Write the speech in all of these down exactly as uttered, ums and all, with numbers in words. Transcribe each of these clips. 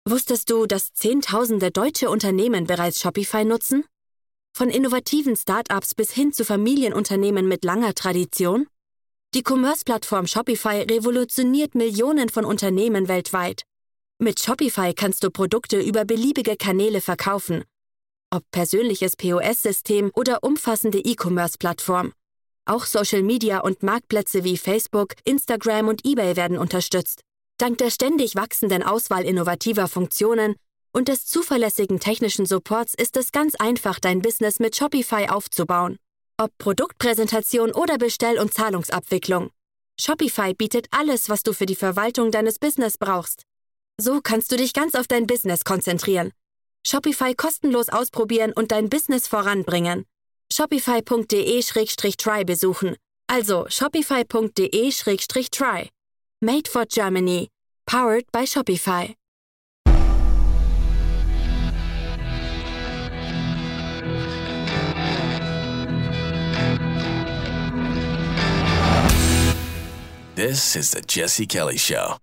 Wusstest du, dass Zehntausende deutsche Unternehmen bereits Shopify nutzen? Von innovativen Startups bis hin zu Familienunternehmen mit langer Tradition? Die Commerce-Plattform Shopify revolutioniert Millionen von Unternehmen weltweit. Mit Shopify kannst du Produkte über beliebige Kanäle verkaufen. Ob persönliches P O S-System oder umfassende E-Commerce-Plattform. Auch Social Media und Marktplätze wie Facebook, Instagram und eBay werden unterstützt. Dank der ständig wachsenden Auswahl innovativer Funktionen und des zuverlässigen technischen Supports ist es ganz einfach, dein Business mit Shopify aufzubauen. Ob Produktpräsentation oder Bestell- und Zahlungsabwicklung. Shopify bietet alles, was du für die Verwaltung deines Business brauchst. So kannst du dich ganz auf dein Business konzentrieren. Shopify kostenlos ausprobieren und dein Business voranbringen. Shopify punkt de Schrägstrich try besuchen. Also shopify punkt de Schrägstrich try. Made for Germany. Powered by Shopify. This is the Jesse Kelly Show.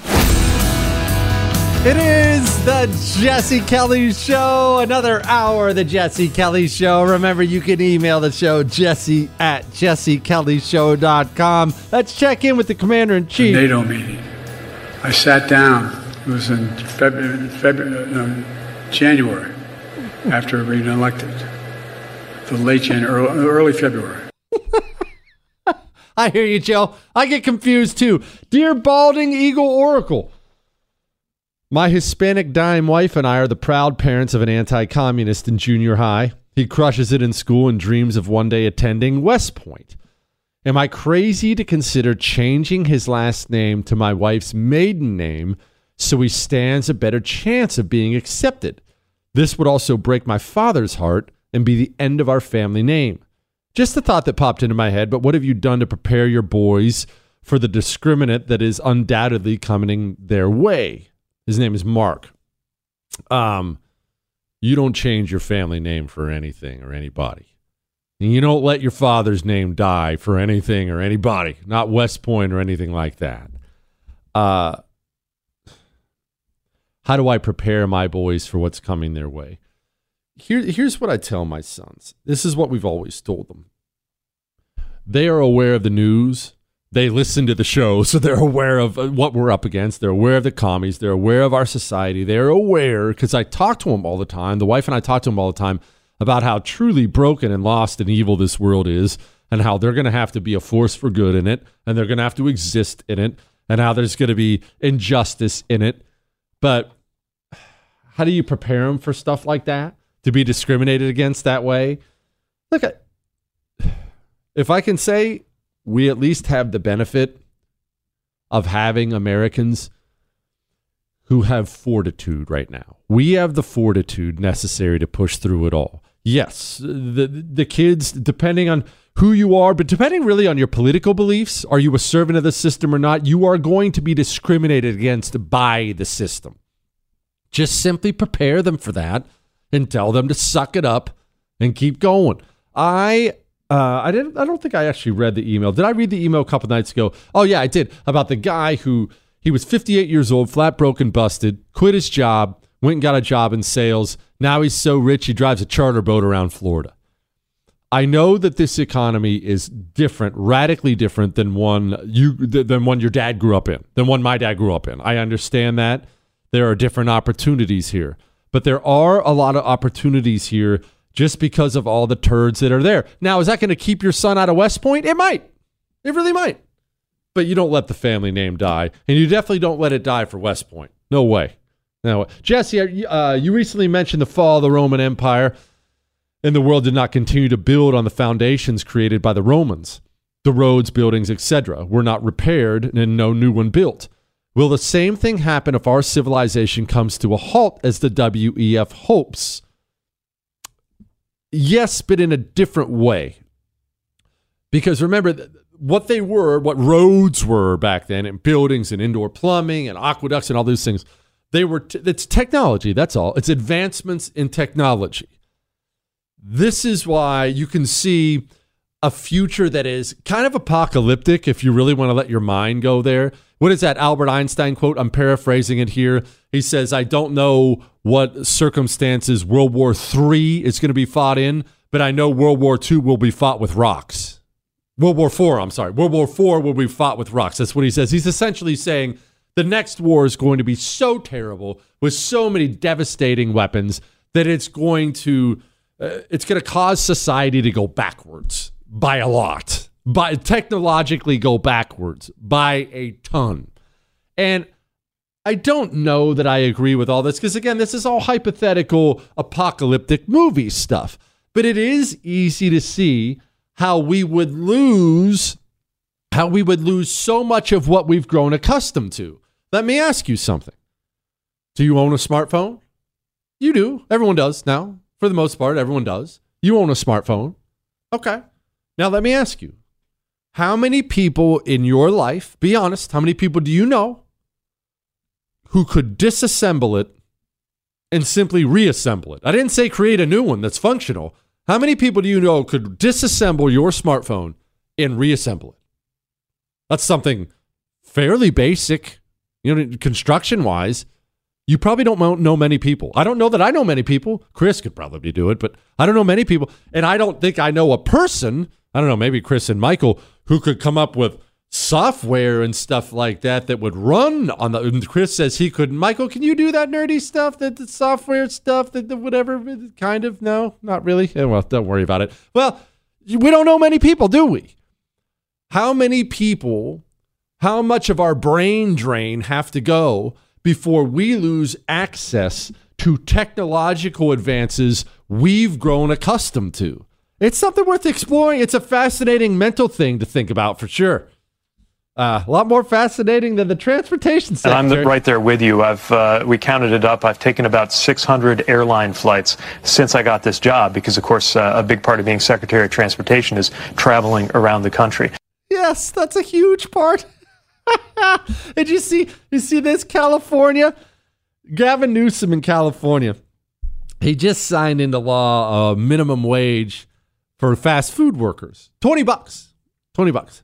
It is the Jesse Kelly Show. Another hour of the Jesse Kelly Show. Remember, you can email the show, jesse at jesse kelly show dot com. Let's check in with the Commander-in-Chief. The NATO meeting. I sat down. It was in February, February no, January, after being elected. The late January, early, early February. I hear you, Joe. I get confused, too. Dear Balding Eagle Oracle, my Hispanic dime wife and I are the proud parents of an anti-communist in junior high. He crushes it in school and dreams of one day attending West Point. Am I crazy to consider changing his last name to my wife's maiden name so he stands a better chance of being accepted? This would also break my father's heart and be the end of our family name. Just a thought that popped into my head, but what have you done to prepare your boys for the discriminant that is undoubtedly coming their way? His name is Mark. Um, you don't change your family name for anything or anybody. And you don't let your father's name die for anything or anybody, not West Point or anything like that. Uh, how do I prepare my boys for what's coming their way? Here, here's what I tell my sons. This is what we've always told them. They are aware of the news. They listen to the show, so they're aware of what we're up against. They're aware of the commies. They're aware of our society. They're aware, because I talk to them all the time. The wife and I talk to them all the time about how truly broken and lost and evil this world is, and how they're going to have to be a force for good in it, and they're going to have to exist in it, and how there's going to be injustice in it. But how do you prepare them for stuff like that? To be discriminated against that way? Look, if I can say we at least have the benefit of having Americans who have fortitude right now. We have the fortitude necessary to push through it all. Yes, the the kids, depending on who you are, but depending really on your political beliefs, are you a servant of the system or not, you are going to be discriminated against by the system. Just simply prepare them for that. And tell them to suck it up and keep going. I uh, I didn't. I don't think I actually read the email. Did I read the email a couple nights ago? Oh yeah, I did. About the guy who he was fifty-eight years old, flat broke and busted, quit his job, went and got a job in sales. Now he's so rich he drives a charter boat around Florida. I know that this economy is different, radically different than one you than one your dad grew up in, than one my dad grew up in. I understand that there are different opportunities here. But there are a lot of opportunities here just because of all the turds that are there. Now, is that going to keep your son out of West Point? It might. It really might. But you don't let the family name die. And you definitely don't let it die for West Point. No way. No. Jesse, uh, you recently mentioned the fall of the Roman Empire, and the world did not continue to build on the foundations created by the Romans. The roads, buildings, et cetera were not repaired and no new one built. Will the same thing happen if our civilization comes to a halt as the W E F hopes? Yes, but in a different way. Because remember, what they were, what roads were back then, and buildings and indoor plumbing and aqueducts and all those things, they were, t- it's technology, that's all. It's advancements in technology. This is why you can see a future that is kind of apocalyptic if you really want to let your mind go there. What is that Albert Einstein quote? I'm paraphrasing it here. He says, I don't know what circumstances World War Three is going to be fought in, but I know World War Two will be fought with rocks. World War Four, I'm sorry. World War Four will be fought with rocks. That's what he says. He's essentially saying the next war is going to be so terrible with so many devastating weapons that it's going to uh, it's going to cause society to go backwards by a lot, by technologically go backwards by a ton. And I don't know that I agree with all this because, again, this is all hypothetical apocalyptic movie stuff. But it is easy to see how we would lose, how we would lose so much of what we've grown accustomed to. Let me ask you something. Do you own a smartphone? You do. Everyone does now. For the most part, everyone does. You own a smartphone. Okay. Now let me ask you, how many people in your life, be honest, how many people do you know who could disassemble it and simply reassemble it? I didn't say create a new one that's functional. How many people do you know could disassemble your smartphone and reassemble it? That's something fairly basic, you know, construction-wise. You probably don't know many people. I don't know that I know many people. Chris could probably do it, but I don't know many people. And I don't think I know a person, I don't know, maybe Chris and Michael, who could come up with software and stuff like that that would run on the. And Chris says he could. Michael, can you do that nerdy stuff, that the software stuff, that the whatever kind of? No, not really. Yeah, well, don't worry about it. Well, we don't know many people, do we? How many people? How much of our brain drain have to go before we lose access to technological advances we've grown accustomed to? It's something worth exploring. It's a fascinating mental thing to think about for sure. Uh, a lot more fascinating than the transportation sector. And I'm right there with you. I've uh, we counted it up. I've taken about six hundred airline flights since I got this job because, of course, uh, a big part of being Secretary of Transportation is traveling around the country. Yes, that's a huge part. Did you see? You see this? California, Gavin Newsom in California. He just signed into law a minimum wage for fast food workers. Twenty bucks. Twenty bucks.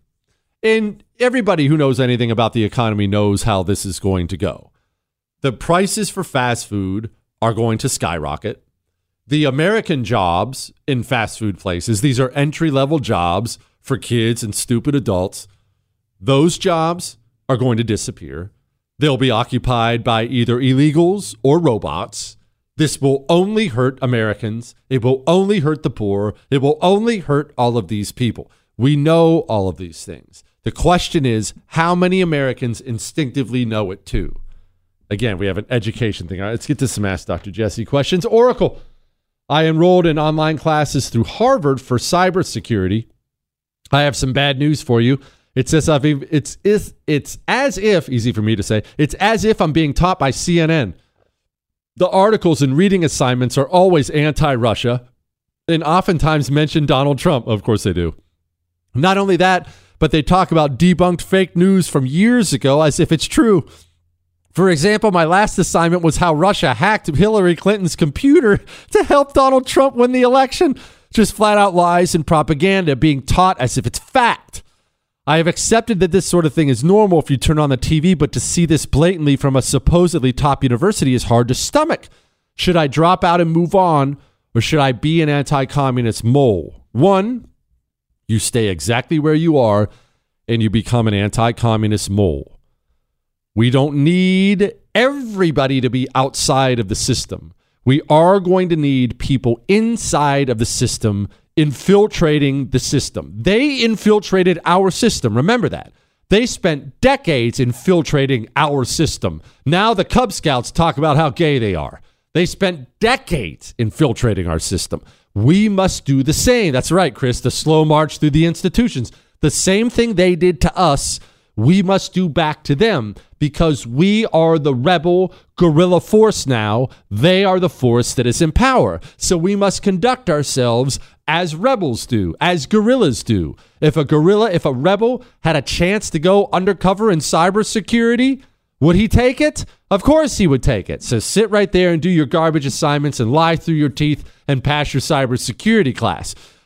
And everybody who knows anything about the economy knows how this is going to go. The prices for fast food are going to skyrocket. The American jobs in fast food places, these are entry-level jobs for kids and stupid adults. Those jobs are going to disappear. They'll be occupied by either illegals or robots. This will only hurt Americans. It will only hurt the poor. It will only hurt all of these people. We know all of these things. The question is, how many Americans instinctively know it too? Again, we have an education thing. All right, let's get to some Ask Doctor Jesse questions. Oracle. I enrolled in online classes through Harvard for cybersecurity. I have some bad news for you. It's as if it's it's it's as if easy for me to say. It's as if I'm being taught by C N N. The articles and reading assignments are always anti-Russia and oftentimes mention Donald Trump. Of course they do. Not only that, but they talk about debunked fake news from years ago as if it's true. For example, my last assignment was how Russia hacked Hillary Clinton's computer to help Donald Trump win the election. Just flat out lies and propaganda being taught as if it's fact. I have accepted that this sort of thing is normal if you turn on the T V, but to see this blatantly from a supposedly top university is hard to stomach. Should I drop out and move on, or should I be an anti-communist mole? One, you stay exactly where you are and you become an anti-communist mole. We don't need everybody to be outside of the system. We are going to need people inside of the system infiltrating the system. They infiltrated our system. Remember that. They spent decades infiltrating our system. Now the Cub Scouts talk about how gay they are. They spent decades infiltrating our system. We must do the same. That's right, Chris, the slow march through the institutions. The same thing they did to us, we must do back to them because we are the rebel guerrilla force now. They are the force that is in power. So we must conduct ourselves as rebels do, as guerrillas do. If a guerrilla, if a rebel had a chance to go undercover in cybersecurity, would he take it? Of course he would take it. So sit right there and do your garbage assignments and lie through your teeth and pass your cybersecurity class.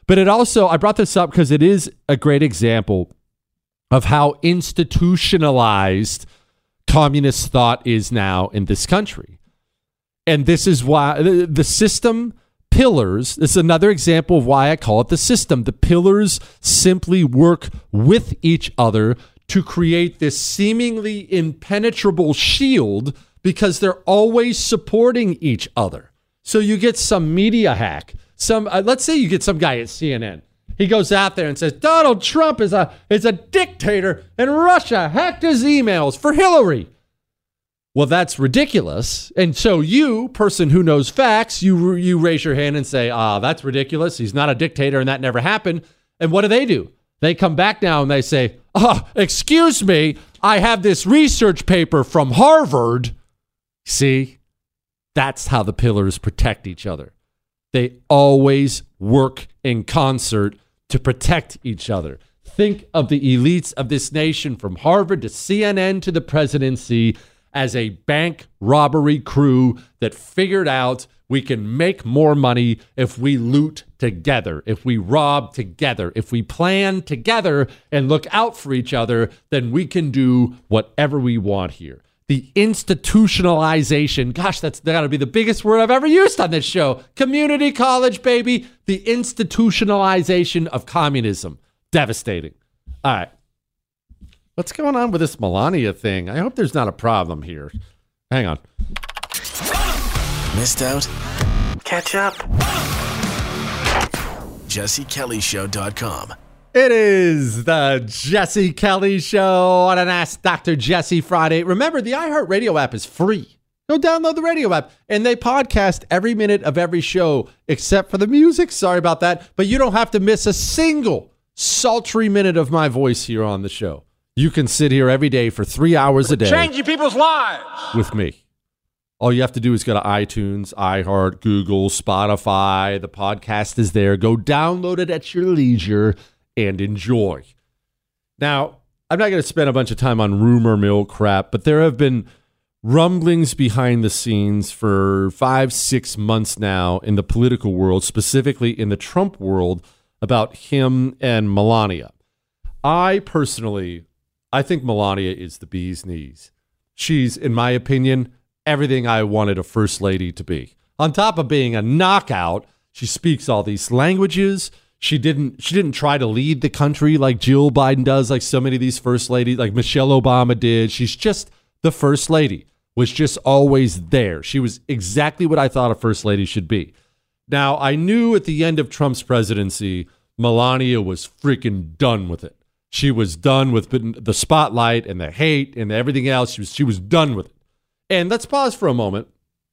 But it also, I brought this up because it is a great example of how institutionalized communist thought is now in this country. And this is why the, the system pillars, this is another example of why I call it the system. The pillars simply work with each other to create this seemingly impenetrable shield because they're always supporting each other. So you get some media hack, some uh, let's say you get some guy at C N N. He goes out there and says, Donald Trump is a is a dictator and Russia hacked his emails for Hillary. Well, that's ridiculous. And so you, person who knows facts, you you raise your hand and say, ah, that's ridiculous. He's not a dictator and that never happened. And what do they do? They come back now and they say, oh, excuse me, I have this research paper from Harvard. See, that's how the pillars protect each other. They always work in concert to protect each other. Think of the elites of this nation from Harvard to C N N to the presidency as a bank robbery crew that figured out we can make more money if we loot together, if we rob together, if we plan together and look out for each other, then we can do whatever we want here. The institutionalization, gosh, that's got to be the biggest word I've ever used on this show. Community college, baby. The institutionalization of communism. Devastating. All right. What's going on with this Melania thing? I hope there's not a problem here. Hang on. Missed out? Catch up. Jesse Kelly Show dot com. It is the Jesse Kelly Show on an Ask Doctor Jesse Friday. Remember, the iHeartRadio app is free. Go download the radio app. And they podcast every minute of every show, except for the music. Sorry about that. But you don't have to miss a single sultry minute of my voice here on the show. You can sit here every day for three hours a day. Changing people's lives. With me. All you have to do is go to iTunes, iHeart, Google, Spotify. The podcast is there. Go download it at your leisure and enjoy. Now, I'm not going to spend a bunch of time on rumor mill crap, but there have been rumblings behind the scenes for five, six months now in the political world, specifically in the Trump world, about him and Melania. I personally, I think Melania is the bee's knees. She's, in my opinion, everything I wanted a first lady to be. On top of being a knockout, she speaks all these languages. She didn't she didn't try to lead the country like Jill Biden does, like so many of these first ladies, like Michelle Obama did. She's just the first lady, was just always there. She was exactly what I thought a first lady should be. Now, I knew at the end of Trump's presidency, Melania was freaking done with it. She was done with the spotlight and the hate and everything else. She was, she was done with it. And let's pause for a moment.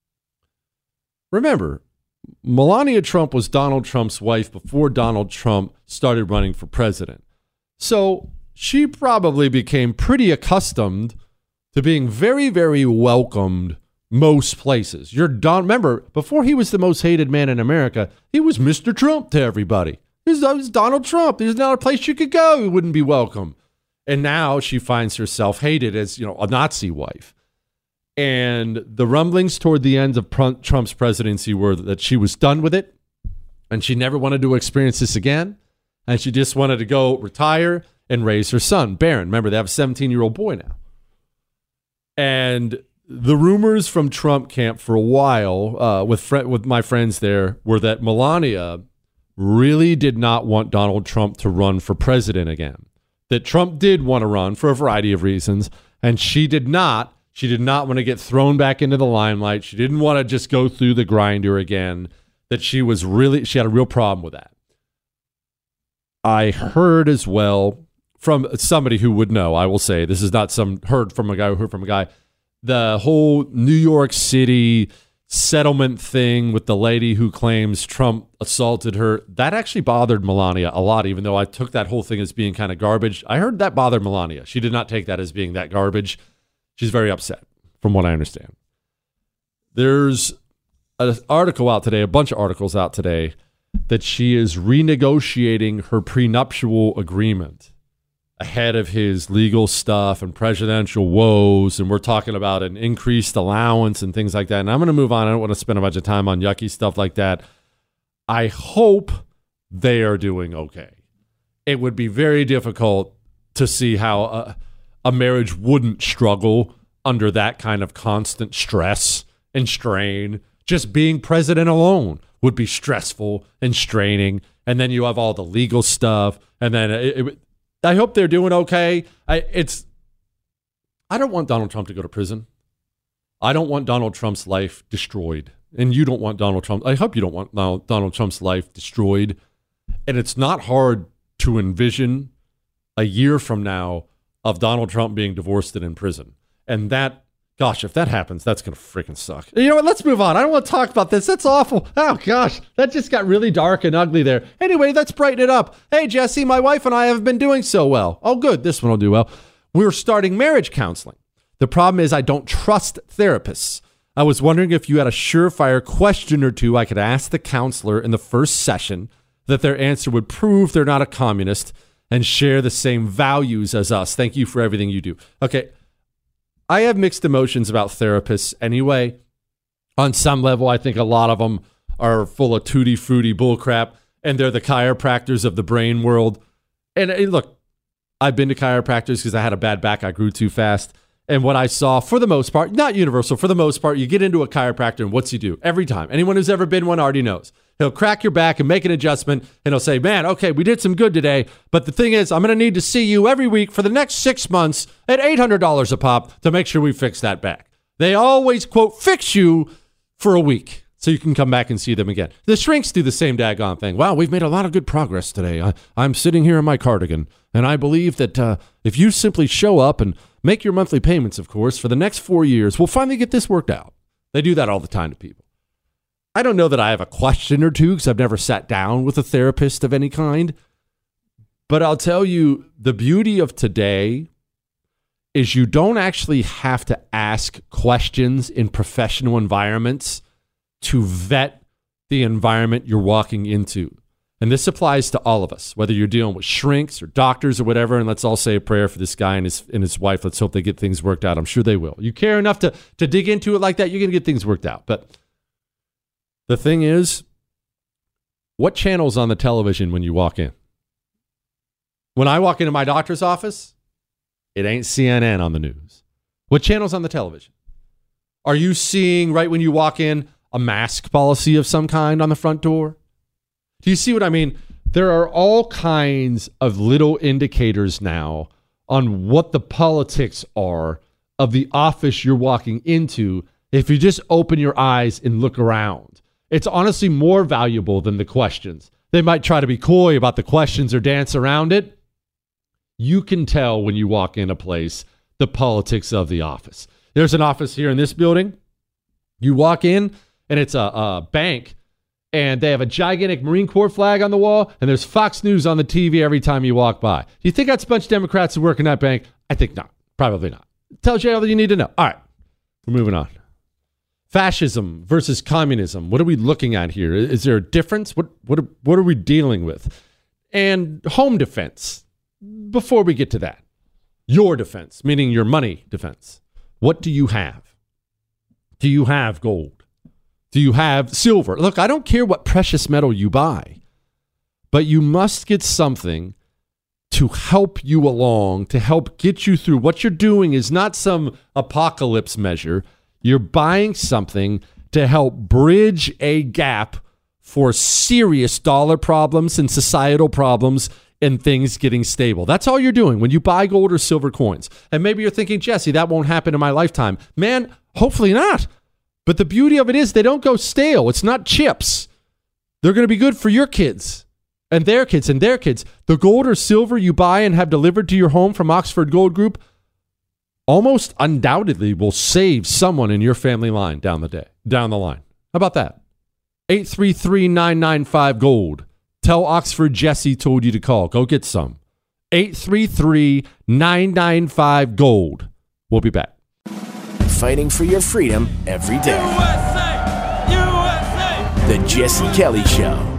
Remember, Melania Trump was Donald Trump's wife before Donald Trump started running for president. So she probably became pretty accustomed to being very, very welcomed most places. You're Don. Remember, before he was the most hated man in America, he was Mister Trump to everybody. He was, was Donald Trump. There's not a place you could go he wouldn't be welcome. And now she finds herself hated as, you know, a Nazi wife. And the rumblings toward the end of Trump's presidency were that she was done with it and she never wanted to experience this again. And she just wanted to go retire and raise her son, Barron. Remember, they have a seventeen-year-old boy now. And the rumors from Trump camp for a while uh, with fr- with my friends there were that Melania really did not want Donald Trump to run for president again. That Trump did want to run for a variety of reasons, and she did not. She did not want to get thrown back into the limelight. She didn't want to just go through the grinder again. That she was really, she had a real problem with that. I heard as well from somebody who would know, I will say, this is not some heard from a guy who heard from a guy, the whole New York City settlement thing with the lady who claims Trump assaulted her, that actually bothered Melania a lot, even though I took that whole thing as being kind of garbage. I heard that bothered Melania. She did not take that as being that garbage. She's very upset, from what I understand. There's an article out today, a bunch of articles out today, that she is renegotiating her prenuptial agreement ahead of his legal stuff and presidential woes. And we're talking about an increased allowance and things like that. And I'm going to move on. I don't want to spend a bunch of time on yucky stuff like that. I hope they are doing okay. It would be very difficult to see how a, a marriage wouldn't struggle under that kind of constant stress and strain. Just being president alone would be stressful and straining. And then you have all the legal stuff. And then it, it, I hope they're doing okay. I, it's, I don't want Donald Trump to go to prison. I don't want Donald Trump's life destroyed. And you don't want Donald Trump. I hope you don't want Donald Trump's life destroyed. And it's not hard to envision a year from now of Donald Trump being divorced and in prison. And that, gosh, if that happens, that's going to freaking suck. You know what? Let's move on. I don't want to talk about this. That's awful. Oh, gosh, that just got really dark and ugly there. Anyway, let's brighten it up. Hey, Jesse, my wife and I have been doing so well. Oh, good. This one will do well. We're starting marriage counseling. The problem is I don't trust therapists. I was wondering if you had a surefire question or two I could ask the counselor in the first session that their answer would prove they're not a communist and share the same values as us. Thank you for everything you do. Okay, I have mixed emotions about therapists anyway. On some level, I think a lot of them are full of tutti-frutti bullcrap, and they're the chiropractors of the brain world. And hey, look, I've been to chiropractors because I had a bad back. I grew too fast. And what I saw, for the most part, not universal, for the most part, you get into a chiropractor and what's he do? Every time. Anyone who's ever been one already knows. He'll crack your back and make an adjustment, and he'll say, man, okay, we did some good today, but the thing is, I'm going to need to see you every week for the next six months at eight hundred dollars a pop to make sure we fix that back. They always, quote, fix you for a week so you can come back and see them again. The shrinks do the same daggone thing. Wow, we've made a lot of good progress today. I, I'm sitting here in my cardigan, and I believe that uh, if you simply show up and make your monthly payments, of course, for the next four years, we'll finally get this worked out. They do that all the time to people. I don't know that I have a question or two because I've never sat down with a therapist of any kind. But I'll tell you, the beauty of today is you don't actually have to ask questions in professional environments to vet the environment you're walking into. And this applies to all of us, whether you're dealing with shrinks or doctors or whatever. And let's all say a prayer for this guy and his and his wife. Let's hope they get things worked out. I'm sure they will. You care enough to, to dig into it like that, you're going to get things worked out. But the thing is, what channel's on the television when you walk in? When I walk into my doctor's office, it ain't C N N on the news. What channel's on the television? Are you seeing, right when you walk in, a mask policy of some kind on the front door? Do you see what I mean? There are all kinds of little indicators now on what the politics are of the office you're walking into if you just open your eyes and look around. It's honestly more valuable than the questions. They might try to be coy about the questions or dance around it. You can tell when you walk in a place the politics of the office. There's an office here in this building. You walk in and it's a, a bank, and they have a gigantic Marine Corps flag on the wall, and there's Fox News on the T V every time you walk by. Do you think that's a bunch of Democrats who work in that bank? I think not. Probably not. It tells you all that you need to know. All right, we're moving on. Fascism versus communism. What are we looking at here? Is there a difference? What what are, what are we dealing with? And home defense. Before we get to that, your defense, meaning your money defense. What do you have? Do you have gold? Do you have silver? Look, I don't care what precious metal you buy, but you must get something to help you along, to help get you through. What you're doing is not some apocalypse measure. You're buying something to help bridge a gap for serious dollar problems and societal problems and things getting stable. That's all you're doing when you buy gold or silver coins. And maybe you're thinking, Jesse, that won't happen in my lifetime. Man, hopefully not. But the beauty of it is they don't go stale. It's not chips. They're going to be good for your kids and their kids and their kids. The gold or silver you buy and have delivered to your home from Oxford Gold Group almost undoubtedly will save someone in your family line down the day, down the line. How about that? eight three three, nine nine five, GOLD. Tell Oxford Jesse told you to call. Go get some. eight three three, nine nine five, GOLD. We'll be back. Fighting for your freedom every day. U S A! U S A! The Jesse Kelly Show.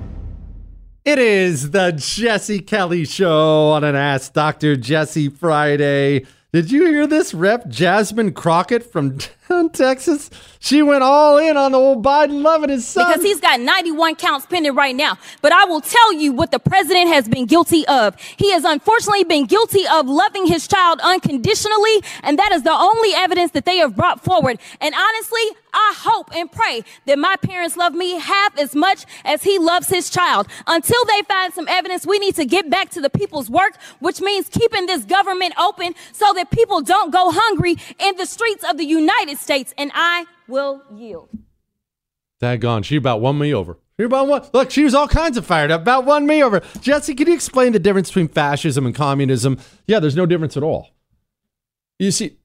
It is the Jesse Kelly Show on an Ask Doctor Jesse Friday. Did you hear this? Rep Jasmine Crockett from in Texas. She went all in on the old Biden loving his son. Because he's got ninety-one counts pending right now. But I will tell you what the president has been guilty of. He has unfortunately been guilty of loving his child unconditionally, and that is the only evidence that they have brought forward. And honestly, I hope and pray that my parents love me half as much as he loves his child. Until they find some evidence, we need to get back to the people's work, which means keeping this government open so that people don't go hungry in the streets of the United States. And I will yield. Daggone, she about won me over. She about won. Look, she was all kinds of fired up. About won me over. Jesse, can you explain the difference between fascism and communism? Yeah, there's no difference at all. You see,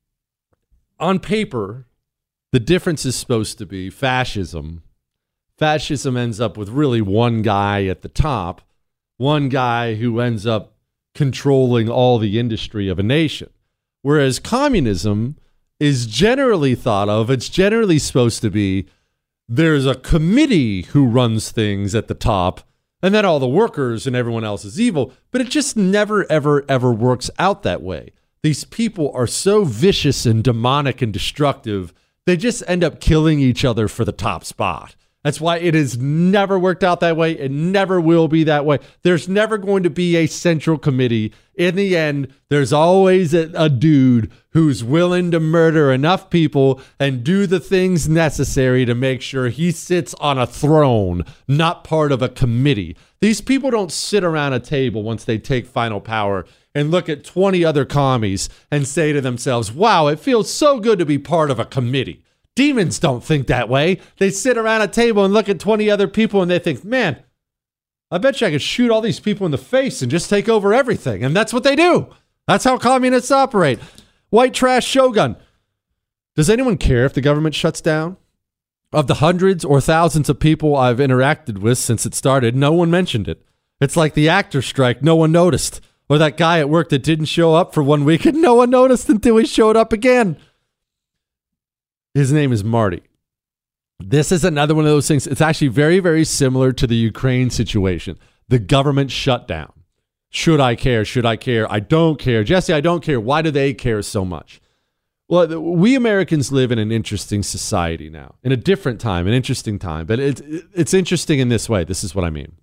on paper, the difference is supposed to be fascism. Fascism ends up with really one guy at the top, one guy who ends up controlling all the industry of a nation. Whereas communism is generally thought of, it's generally supposed to be there's a committee who runs things at the top, and then all the workers and everyone else is evil. But it just never, ever, ever works out that way. These people are so vicious and demonic and destructive, they just end up killing each other for the top spot. That's why it has never worked out that way. It never will be that way. There's never going to be a central committee. In the end, there's always a, a dude who's willing to murder enough people and do the things necessary to make sure he sits on a throne, not part of a committee. These people don't sit around a table once they take final power and look at twenty other commies and say to themselves, wow, it feels so good to be part of a committee. Demons don't think that way. They sit around a table and look at twenty other people and they think, man, I bet you I could shoot all these people in the face and just take over everything. And that's what they do. That's how communists operate. White trash Shogun. Does anyone care if the government shuts down? Of the hundreds or thousands of people I've interacted with since it started, no one mentioned it. It's like the actor strike, no one noticed. Or that guy at work that didn't show up for one week and no one noticed until he showed up again. His name is Marty. This is another one of those things. It's actually very, very similar to the Ukraine situation. The government shutdown. Should I care? Should I care? I don't care. Jesse, I don't care. Why do they care so much? Well, we Americans live in an interesting society now, in a different time, an interesting time. But it's, it's interesting in this way. This is what I mean.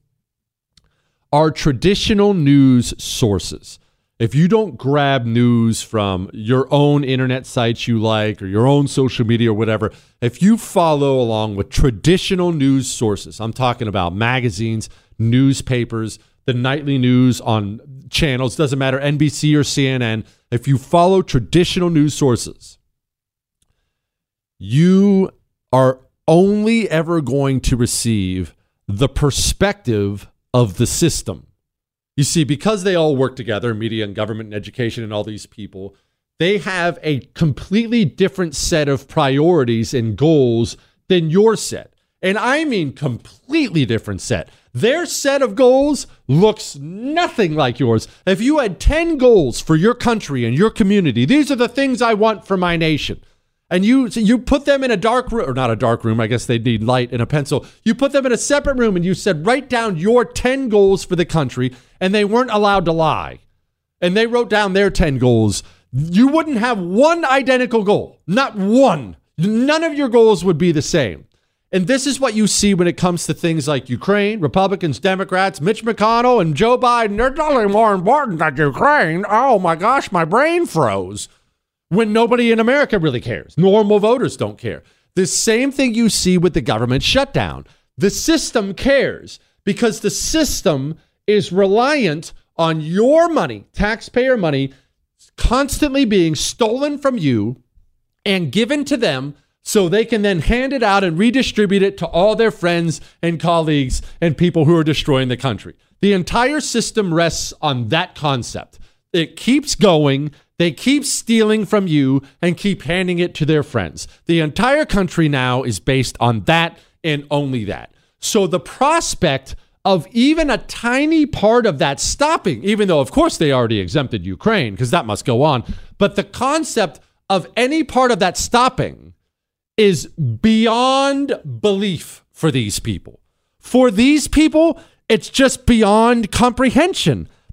Our traditional news sources. If you don't grab news from your own internet sites you like or your own social media or whatever, if you follow along with traditional news sources, I'm talking about magazines, newspapers, the nightly news on channels, doesn't matter, N B C or C N N, if you follow traditional news sources, you are only ever going to receive the perspective of the system. You see, because they all work together, media and government and education and all these people, they have a completely different set of priorities and goals than your set. And I mean completely different set. Their set of goals looks nothing like yours. If you had ten goals for your country and your community, these are the things I want for my nation. And you so you put them in a dark room, or not a dark room, I guess they'd need light and a pencil. You put them in a separate room and you said, write down your ten goals for the country, and they weren't allowed to lie. And they wrote down their ten goals. You wouldn't have one identical goal. Not one. None of your goals would be the same. And this is what you see when it comes to things like Ukraine, Republicans, Democrats, Mitch McConnell, and Joe Biden. They're nothing more important than Ukraine. Oh my gosh, my brain froze. When nobody in America really cares. Normal voters don't care. The same thing you see with the government shutdown. The system cares because the system is reliant on your money, taxpayer money, constantly being stolen from you and given to them so they can then hand it out and redistribute it to all their friends and colleagues and people who are destroying the country. The entire system rests on that concept. It keeps going. They keep stealing from you and keep handing it to their friends. The entire country now is based on that and only that. So the prospect of even a tiny part of that stopping, even though, of course, they already exempted Ukraine because that must go on, but the concept of any part of that stopping is beyond belief for these people. For these people, it's just beyond comprehension.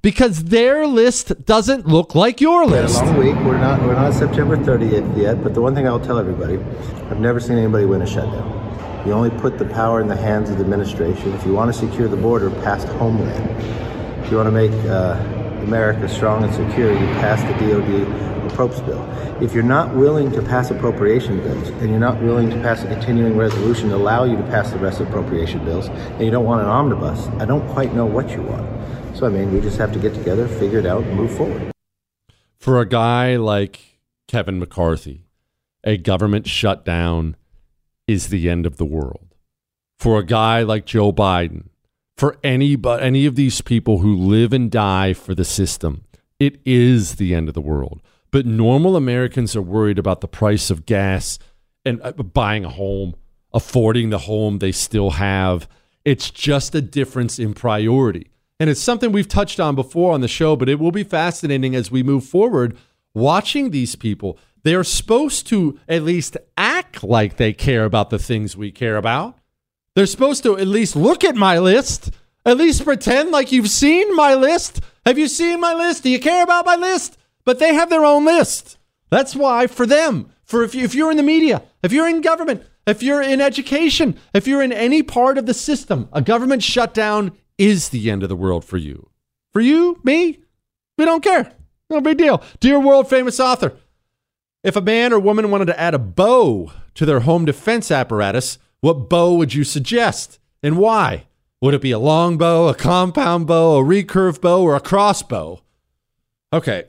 because their list doesn't look like your list. It's been a long week. We're not we're not September thirtieth yet, but the one thing I'll tell everybody, I've never seen anybody win a shutdown. You only put the power in the hands of the administration. If you want to secure the border, pass Homeland. If you want to make uh, America strong and secure, you pass the D O D Appropes bill. If you're not willing to pass appropriation bills, and you're not willing to pass a continuing resolution to allow you to pass the rest of appropriation bills, and you don't want an omnibus, I don't quite know what you want. So, I mean, we just have to get together, figure it out, and move forward. For a guy like Kevin McCarthy, a government shutdown is the end of the world. For a guy like Joe Biden, for any, any of these people who live and die for the system, it is the end of the world. But normal Americans are worried about the price of gas and buying a home, affording the home they still have. It's just a difference in priority. And it's something we've touched on before on the show, but it will be fascinating as we move forward watching these people. They are supposed to at least act like they care about the things we care about. They're supposed to at least look at my list, at least pretend like you've seen my list. Have you seen my list? Do you care about my list? But they have their own list. That's why for them, for if, you, if you're in the media, if you're in government, if you're in education, if you're in any part of the system, a government shutdown is the end of the world for you. For you, me, we don't care. No big deal. Dear world famous author, if a man or woman wanted to add a bow to their home defense apparatus, what bow would you suggest and why? Would it be a long bow, a compound bow, a recurve bow, or a crossbow? Okay.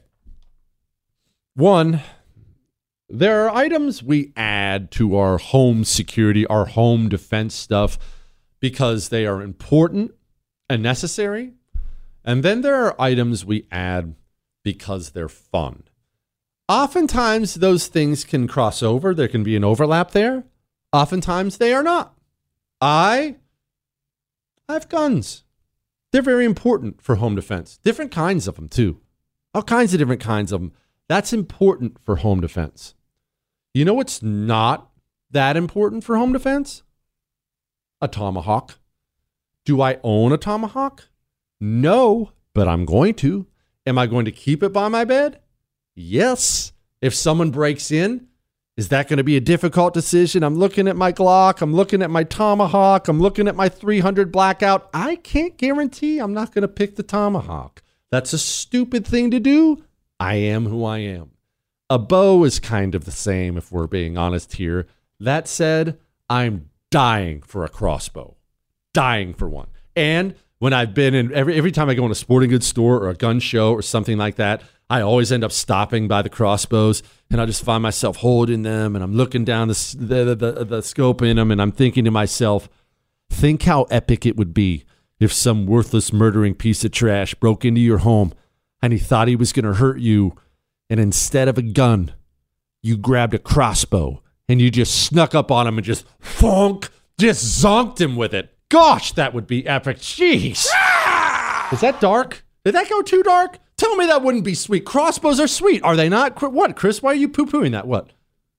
One, there are items we add to our home security, our home defense stuff, because they are important and necessary. And then there are items we add because they're fun. Oftentimes, those things can cross over. There can be an overlap there. Oftentimes, they are not. I have guns. They're very important for home defense. Different kinds of them, too. All kinds of different kinds of them. That's important for home defense. You know what's not that important for home defense? A tomahawk. Do I own a tomahawk? No, but I'm going to. Am I going to keep it by my bed? Yes. If someone breaks in, is that going to be a difficult decision? I'm looking at my Glock. I'm looking at my tomahawk. I'm looking at my three hundred blackout. I can't guarantee I'm not going to pick the tomahawk. That's a stupid thing to do. I am who I am. A bow is kind of the same, if we're being honest here. That said, I'm dying for a crossbow. Dying for one. And when I've been in, every every time I go in a sporting goods store or a gun show or something like that, I always end up stopping by the crossbows, and I just find myself holding them, and I'm looking down the the, the, the scope in them, and I'm thinking to myself, think how epic it would be if some worthless murdering piece of trash broke into your home and he thought he was going to hurt you, and instead of a gun, you grabbed a crossbow and you just snuck up on him and just thonk, just zonked him with it. Gosh, that would be epic. Jeez. Is that dark? Did that go too dark? Tell me that wouldn't be sweet. Crossbows are sweet, are they not? What, Chris? Why are you poo-pooing that? What?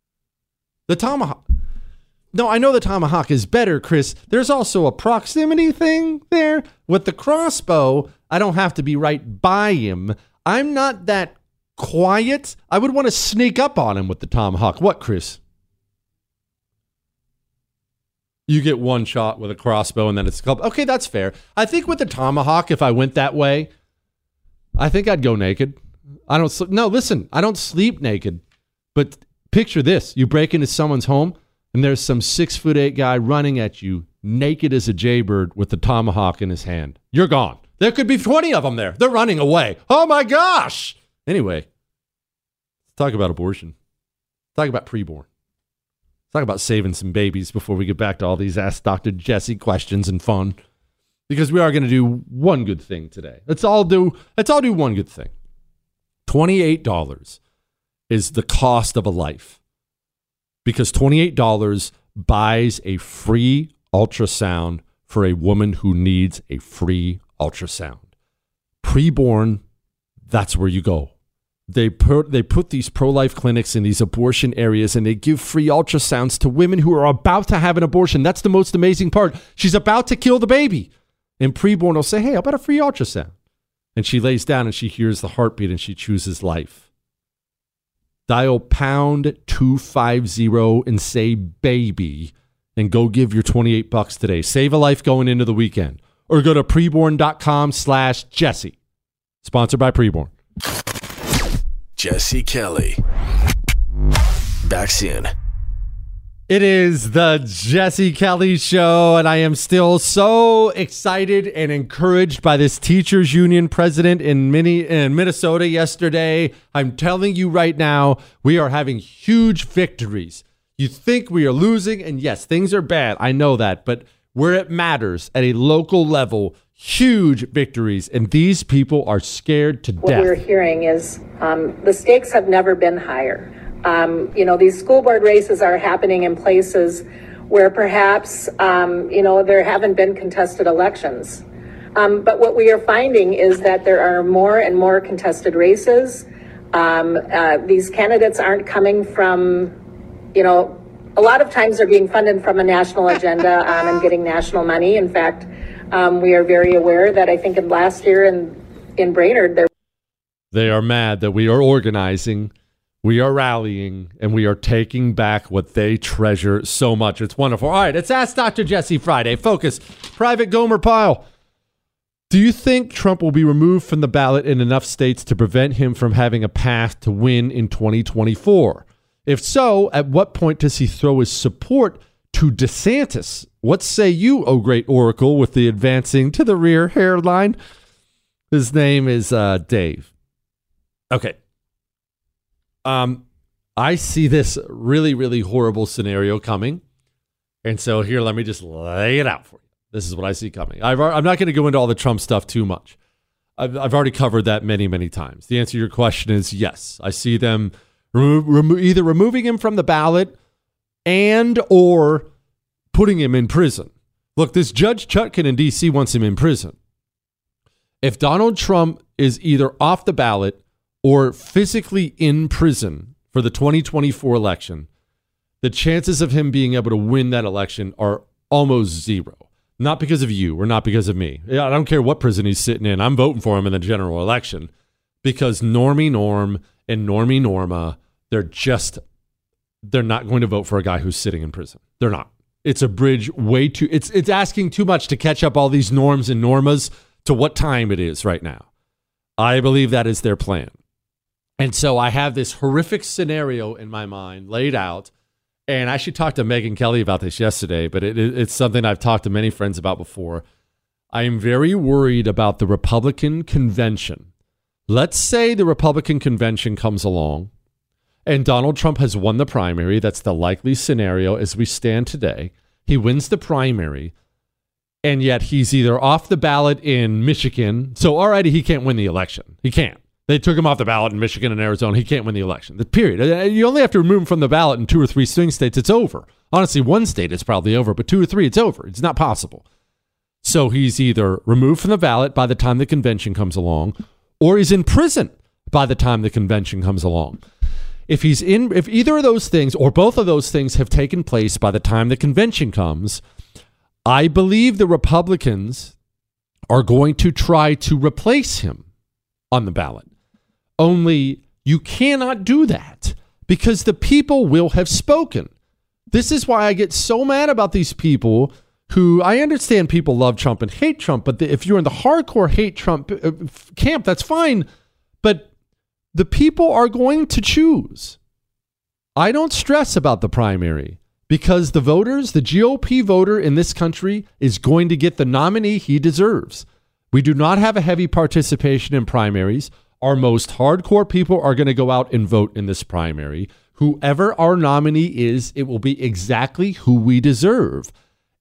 The tomahawk. No, I know the tomahawk is better, Chris. There's also a proximity thing there. With the crossbow, I don't have to be right by him. I'm not that quiet. I would want to sneak up on him with the tomahawk. What, Chris? You get one shot with a crossbow and then it's called. Okay, that's fair. I think with the tomahawk, if I went that way, I think I'd go naked. I don't. Sl- no, listen, I don't sleep naked. But picture this: you break into someone's home, and there's some six foot eight guy running at you, naked as a jaybird, with the tomahawk in his hand. You're gone. There could be twenty of them there. They're running away. Oh my gosh! Anyway, let's talk about abortion. Let's talk about preborn. Let's talk about saving some babies before we get back to all these Ask Doctor Jesse questions and fun. Because we are going to do one good thing today. Let's all do, let's all do one good thing. twenty-eight dollars is the cost of a life. Because twenty-eight dollars buys a free ultrasound for a woman who needs a free ultrasound. Preborn, that's where you go. They put, they put these pro-life clinics in these abortion areas, and they give free ultrasounds to women who are about to have an abortion. That's the most amazing part. She's about to kill the baby. And preborn will say, hey, how about a free ultrasound? and she lays down and she hears the heartbeat and she chooses life. Dial pound two fifty and say baby and go give your twenty-eight bucks today. Save a life going into the weekend. Or go to preborn.com slash Jesse. Sponsored by Preborn. Jesse Kelly. Back soon. It is the Jesse Kelly Show, and I am still so excited and encouraged by this teachers union president in, Mini- in Minnesota yesterday. I'm telling you right now, we are having huge victories. You think we are losing, and yes, things are bad. I know that, but where it matters at a local level, huge victories, and these people are scared to what death. What we're hearing is um, the stakes have never been higher. Um, you know, these school board races are happening in places where perhaps, um, you know, there haven't been contested elections. Um, but what we are finding is that there are more and more contested races. Um, uh, these candidates aren't coming from, you know, a lot of times they're being funded from a national agenda um, and getting national money. In fact, um, we are very aware that I think in last year in, in Brainerd, there They are mad that we are organizing, we are rallying, and we are taking back what they treasure so much. It's wonderful. All right, it's Ask Doctor Jesse Friday. Focus. Private Gomer Pyle. Do you think Trump will be removed from the ballot in enough states to prevent him from having a path to win in twenty twenty-four? If so, at what point does he throw his support to DeSantis? What say you, oh great oracle, with the advancing to the rear hairline? His name is uh, Dave. Okay. Um, I see this really, really horrible scenario coming. And so here, let me just lay it out for you. This is what I see coming. I've, I'm not going to go into all the Trump stuff too much. I've, I've already covered that many, many times. The answer to your question is yes. I see them remo- remo- either removing him from the ballot and or putting him in prison. Look, this Judge Chutkan in D C wants him in prison. If Donald Trump is either off the ballot or physically in prison for the twenty twenty-four election, the chances of him being able to win that election are almost zero. Not because of you or not because of me. I don't care what prison he's sitting in. I'm voting for him in the general election because Normie Norm and Normie Norma, they're just, they're not going to vote for a guy who's sitting in prison. They're not. It's a bridge way too, it's it's asking too much to catch up all these norms and normas to what time it is right now. I believe that is their plan. And so I have this horrific scenario in my mind laid out. And I actually talked to Megyn Kelly about this yesterday, but it, it, it's something I've talked to many friends about before. I am very worried about the Republican convention. Let's say the Republican convention comes along and Donald Trump has won the primary. That's the likely scenario as we stand today. He wins the primary, and yet he's either off the ballot in Michigan. So already he can't win the election. He can't. They took him off the ballot in Michigan and Arizona. He can't win the election. The period. You only have to remove him from the ballot in two or three swing states. It's over. Honestly, one state is probably over, but two or three, it's over. It's not possible. So he's either removed from the ballot by the time the convention comes along, or he's in prison by the time the convention comes along. If he's in, if either of those things or both of those things have taken place by the time the convention comes, I believe the Republicans are going to try to replace him on the ballot. Only you cannot do that because the people will have spoken. This is why I get so mad about these people who, I understand people love Trump and hate Trump, but the, if you're in the hardcore hate Trump uh, camp, that's fine. But the people are going to choose. I don't stress about the primary because the voters, the G O P voter in this country is going to get the nominee he deserves. We do not have a heavy participation in primaries. Our most hardcore people are going to go out and vote in this primary. Whoever our nominee is, it will be exactly who we deserve.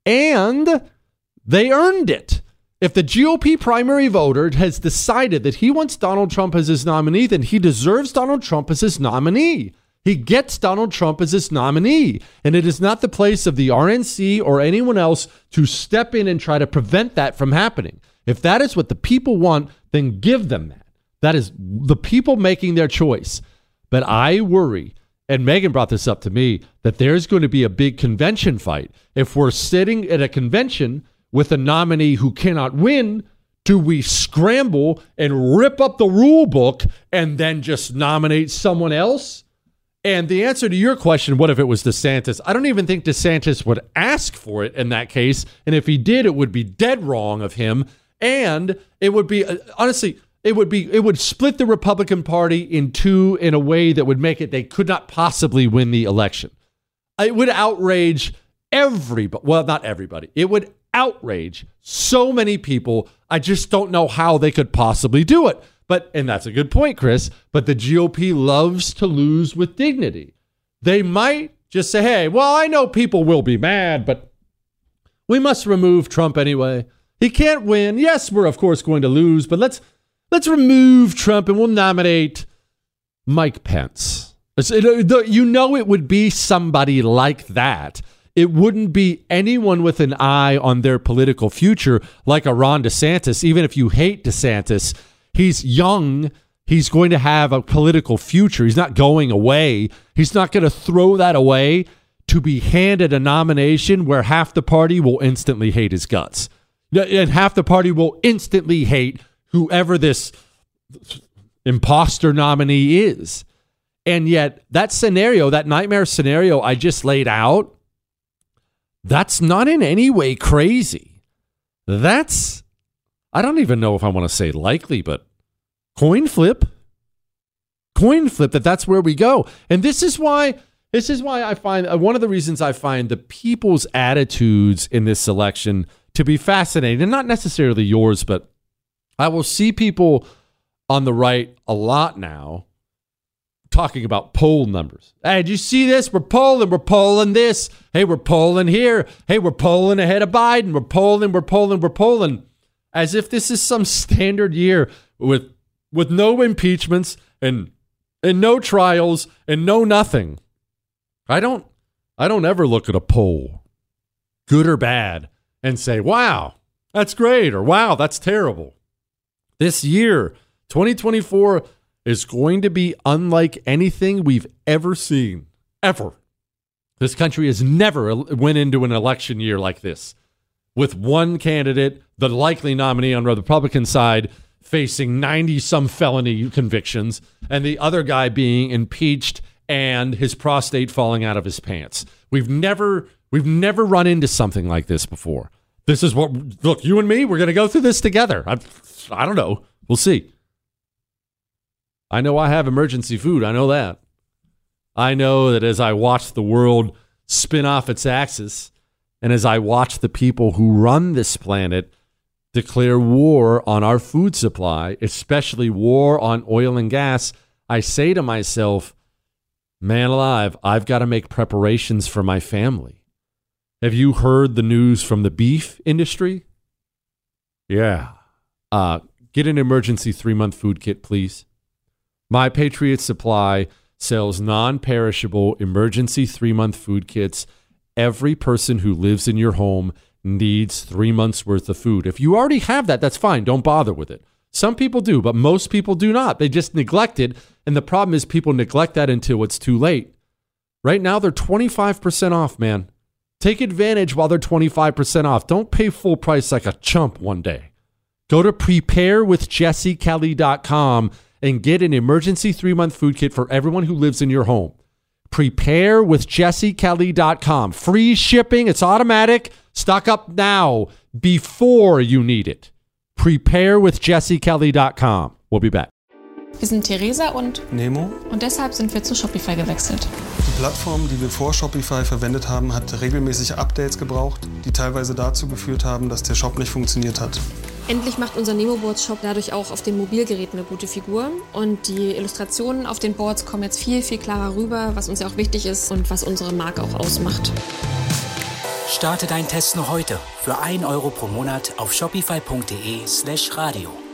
And they earned it. If the G O P primary voter has decided that he wants Donald Trump as his nominee, then he deserves Donald Trump as his nominee. He gets Donald Trump as his nominee. And it is not the place of the R N C or anyone else to step in and try to prevent that from happening. If that is what the people want, then give them that. That is the people making their choice. But I worry, and Megyn brought this up to me, that there's going to be a big convention fight. If we're sitting at a convention with a nominee who cannot win Do we scramble and rip up the rule book and then just nominate someone else? And the answer to your question, what if it was DeSantis? I don't even think DeSantis would ask for it in that case. And if he did, it would be dead wrong of him. And it would be, honestly, it would be, it would split the Republican Party in two in a way that would make it they could not possibly win the election. It would outrage everybody. Well, not everybody. It would outrage so many people. I just don't know how they could possibly do it. But, and that's a good point, Chris, but the G O P loves to lose with dignity. They might just say, hey, well, I know people will be mad, but we must remove Trump anyway. He can't win. Yes, we're of course going to lose, but let's let's remove Trump and we'll nominate Mike Pence. You know it would be somebody like that. It wouldn't be anyone with an eye on their political future like a Ron DeSantis. Even if you hate DeSantis, he's young. He's going to have a political future. He's not going away. He's not going to throw that away to be handed a nomination where half the party will instantly hate his guts. And half the party will instantly hate whoever this imposter nominee is. And yet that scenario, that nightmare scenario I just laid out, that's not in any way crazy. That's, I don't even know if I want to say likely, but coin flip. Coin flip that that's where we go. And this is why, this is why I find, uh, one of the reasons I find the people's attitudes in this election to be fascinating, and not necessarily yours, but I will see people on the right a lot now talking about poll numbers. Hey, did you see this? We're polling, we're polling this. Hey, we're polling here. Hey, we're polling ahead of Biden. We're polling, we're polling, we're polling. As if this is some standard year with with no impeachments and and no trials and no nothing. I don't I don't ever look at a poll, good or bad, and say, wow, that's great, or wow, that's terrible. This year, twenty twenty-four, is going to be unlike anything we've ever seen, ever. This country has never went into an election year like this, with one candidate, the likely nominee on the Republican side, facing ninety-some felony convictions, and the other guy being impeached and his prostate falling out of his pants. We've never, we've never run into something like this before. This is what, look, you and me, we're going to go through this together. I, I don't know. We'll see. I know I have emergency food. I know that. I know that as I watch the world spin off its axis, and as I watch the people who run this planet declare war on our food supply, especially war on oil and gas, I say to myself, man alive, I've got to make preparations for my family. Have you heard the news from the beef industry? Yeah. Uh, get an emergency three-month food kit, please. My Patriot Supply sells non-perishable emergency three-month food kits. Every person who lives in your home needs three months worth of food. If you already have that, that's fine. Don't bother with it. Some people do, but most people do not. They just neglect it. And the problem is people neglect that until it's too late. Right now, they're twenty-five percent off, man. Take advantage while they're twenty-five percent off. Don't pay full price like a chump one day. Go to prepare with jesse kelly dot com and get an emergency three-month food kit for everyone who lives in your home. prepare with jesse kelly dot com. Free shipping. It's automatic. Stock up now before you need it. prepare with jesse kelly dot com. We'll be back. Wir sind Theresa und Nemo. Und deshalb sind wir zu Shopify gewechselt. Die Plattform, die wir vor Shopify verwendet haben, hat regelmäßig Updates gebraucht, die teilweise dazu geführt haben, dass der Shop nicht funktioniert hat. Endlich macht unser Nemo-Boards-Shop dadurch auch auf den Mobilgeräten eine gute Figur. Und die Illustrationen auf den Boards kommen jetzt viel, viel klarer rüber, was uns ja auch wichtig ist und was unsere Marke auch ausmacht. Starte deinen Test noch heute für ein Euro pro Monat auf shopify punkt de slash radio.